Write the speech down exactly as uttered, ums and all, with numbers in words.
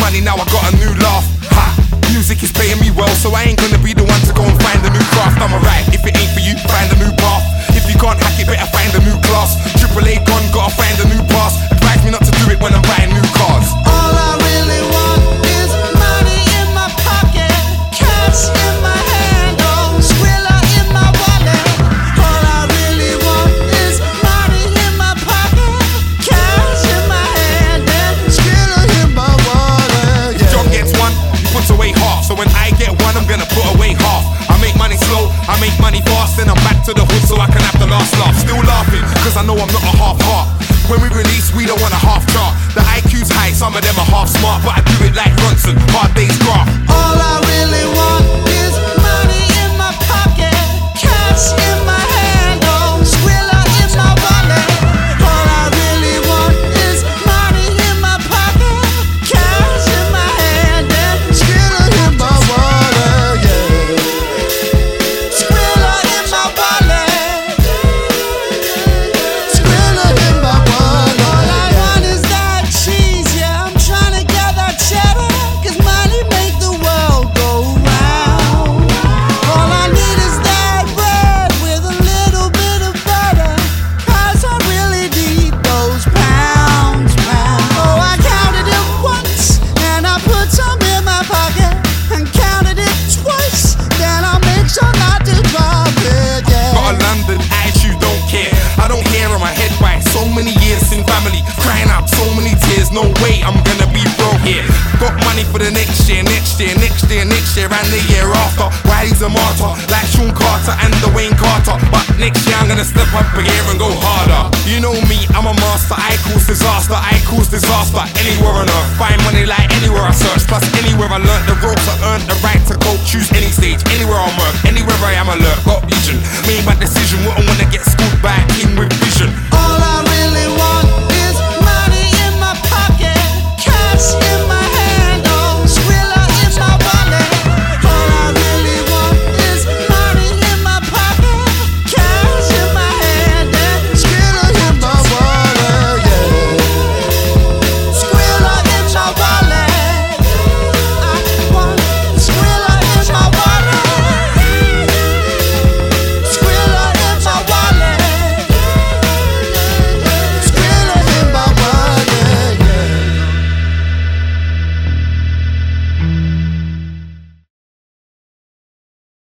money, now I got a new laugh. Ha! Music is paying me well, so I ain't gonna be the one to go and find a new craft. I'm alright, if it ain't for you, find a new path. If you can't hack it, better find a new class. Triple A gone, gotta find a new pass. Advise me not to do it when I'm buying new cars. All I really want is money in my pocket, cash in my hand, oh, Skrilla in my wallet. All I really want is money in my pocket, cash in my hand, and Skrilla in my wallet. Yeah. John gets one, he puts away half. So when I get one, I'm gonna put away half. I make money slow, I make money fast, then I'm back to the hood so I can have the last laugh. Still laughing, cause I know I'm not a half heart. When we release, we don't want a half chart. The I Q's high, some of them are half smart, but I do it like Ronson, hard day's graph. All I really want is money in my pocket, cash in my hand, oh, Skrilla in my wallet. All I really want is money in my pocket, cash in my hand, and Skrilla in my wallet. Yeah. Skrilla in my wallet. Skrilla in my wallet. All I want is that cheese, yeah. I'm trying to get that cheddar, cause money make the world go round. All I need is that bread with a little bit of butter, cause I really need those pounds, pounds. Oh, I counted it once, and I put some in my pocket, and counted it twice, then I'll make sure not to drop it, yeah. Got a London attitude, don't care. I don't hear on my head why so many years in family, crying out so many tears. No way I'm gonna be broke here. Got money for the next year, next year, next year, next year, and the year after. Wiley's a martyr, like Sean Carter and Dwayne Carter. But next year I'm gonna step up a gear and go harder. You know me, I'm a master. I cause disaster, I cause disaster. Anywhere on earth, find money like anywhere I search. Plus anywhere I learnt the ropes, I earned the right to coach.